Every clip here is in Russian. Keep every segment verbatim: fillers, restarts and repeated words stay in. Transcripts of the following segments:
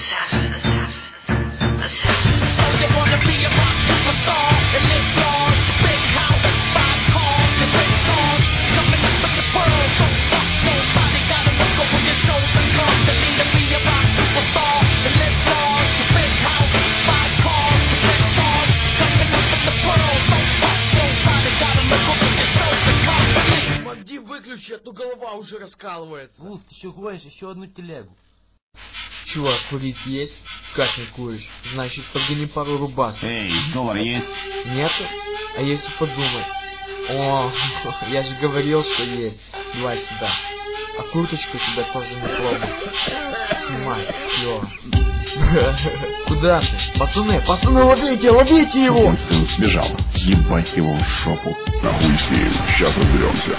assassin, assassin, assassin, assassin. Oh, you wanna be a rock superstar and live large, big house, five cars, and great cars, coming up in the world, don't fuck nobody, gotta look over your shoulder constantly to be a rock superstar and live large, big house, five cars, and great cars, coming up in the world, don't fuck nobody, gotta look over your shoulder constantly. Помоги выключи, а то голова уже раскалывается. Вулф, ты еще гонишь еще одну телегу. Чувак, курить есть? Как не куришь? Значит, подгони пару рубасов. Эй, доллар есть? Нету? А если подумать? О, я же говорил, что есть. Давай сюда. А курточку тебя тоже неплохо. Снимай, клево. Куда ты? Пацаны, пацаны, ловите, ловите его! Он сбежал. Ебать его в шопу. Нахуй с ним, сейчас разберемся.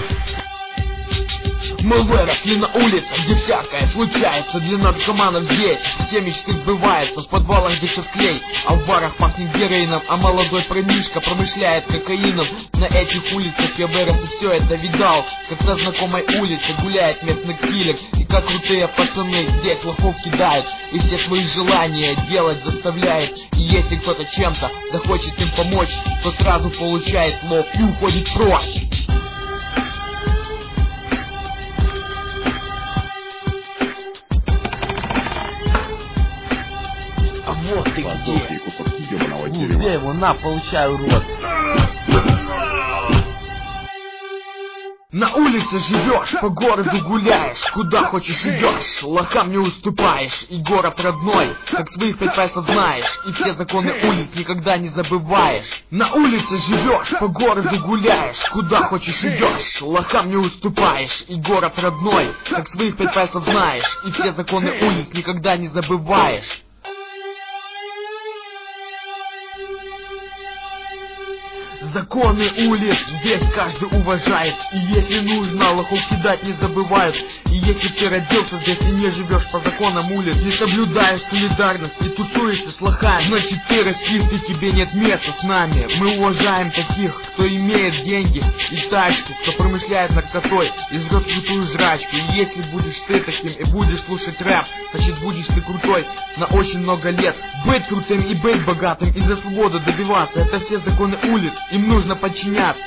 Мы выросли на улице, где всякое случается. Для наркоманов здесь все мечты сбываются. В подвалах дышит клей, а в барах пахнет героином. А молодой парнишка промышляет кокаином. На этих улицах я вырос и все это видал. Как на знакомой улице гуляет местный киллер. И как крутые пацаны здесь лохов кидают. И все свои желания делать заставляет. И если кто-то чем-то захочет им помочь, то сразу получает лоб и уходит прочь. Вот ты Подохни, где. кусок ебаного Вулф, дерева. где его? На, получай, урод. На улице живешь, по городу гуляешь, куда хочешь идешь, лохам не уступаешь, и город родной, как своих пять пальцев знаешь, и все законы улиц никогда не забываешь. На улице живешь, по городу гуляешь, куда хочешь идешь, лохам не уступаешь, и город родной, как своих пять пальцев знаешь, и все законы улиц никогда не забываешь. Законы улиц здесь каждый уважает. И если нужно, лохов кидать не забывают. И если ты родился здесь и не живешь по законам улиц, не соблюдаешь солидарность и тусуешься с лохами, значит ты расист и тебе нет места с нами. Мы уважаем таких, кто имеет деньги и тачку, кто промышляет наркотой и жрет крутую жрачку. И если будешь ты таким и будешь слушать рэп, значит будешь ты крутой на очень много лет. Быть крутым и быть богатым и за свободу добиваться — это все законы улиц. Им нужно подчиняться.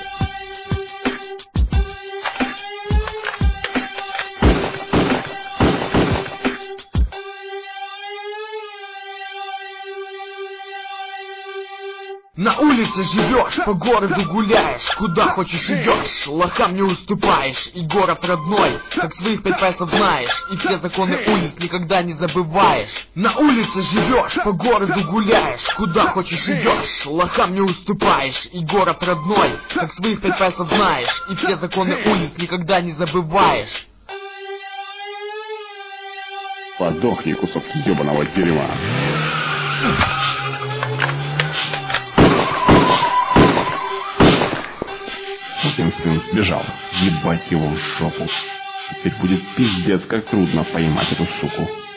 На улице живешь, по городу гуляешь, куда хочешь идешь, лохам не уступаешь, и город родной, как своих пять пальцев знаешь, и все законы улиц никогда не забываешь. На улице живешь, по городу гуляешь, куда хочешь идешь, лохам не уступаешь, и город родной, как своих пять пальцев знаешь, и все законы улиц никогда не забываешь. Подохни, кусок ебаного дерева. Сукин сын сбежал. Ебать его в шопу. Теперь будет пиздец, как трудно поймать эту суку.